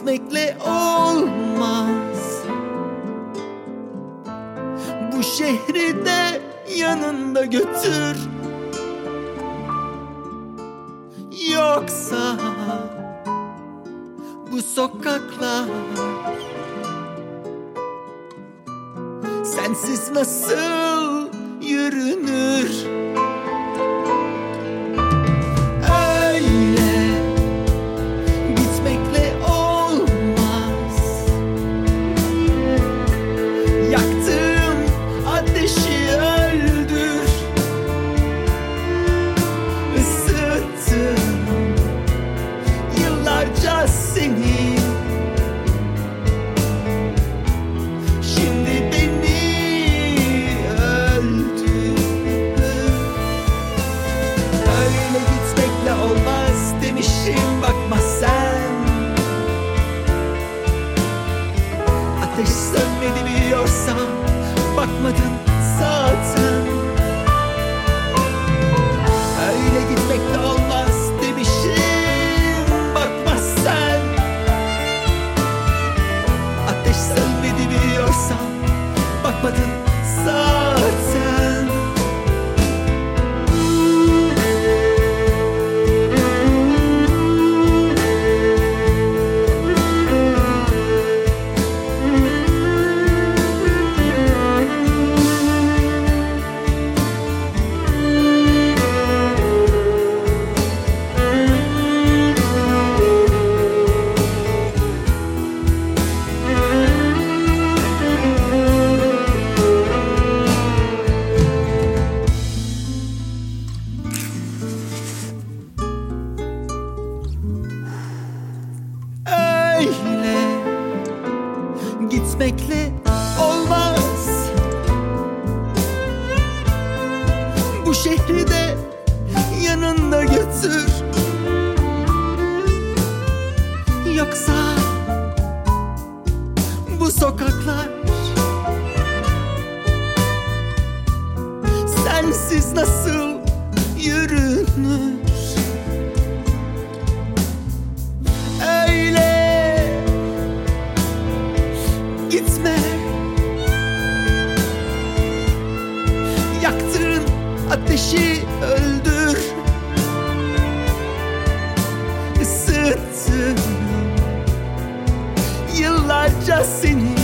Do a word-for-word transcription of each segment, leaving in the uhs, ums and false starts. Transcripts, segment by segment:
gitmekle olmaz. Bu şehri de yanında götür, yoksa bu sokaklar sensiz nasıl yürünür? Öyle gitmekle olmaz. Yaktığım ateşi öldür, ısıttım yıllarca seni. Şimdi beni öldür. Öyle gitmekle olmaz demişim, bakma sen. Ateş sönmedi biliyorsam bakmadın zaten. Öyle gitmekle olmaz demişim, bakma sen. Ateş sönmedi biliyorsam bakmadın zaten. Öyle gitmekle olmaz. Bu şehri de yanında götür, yoksa bu sokaklar sensiz nasıl yürünür? Öyle gitme, yaktığın ateşi öldür, ısıttım yıllarca seni.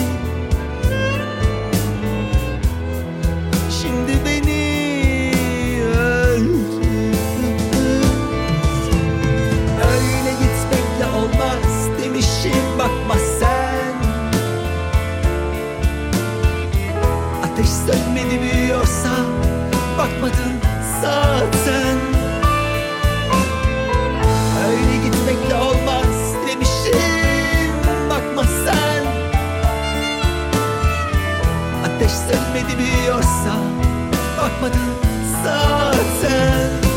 Şimdi beni öldür. Öyle gitmekle olmaz demişim, bakma sen. Ateş sönmedi biliyorsa bakmadın zaten. Öyle gitmekle olmaz demişim, bakma sen. Ateş sönmedi biliyorsa bakmadın zaten.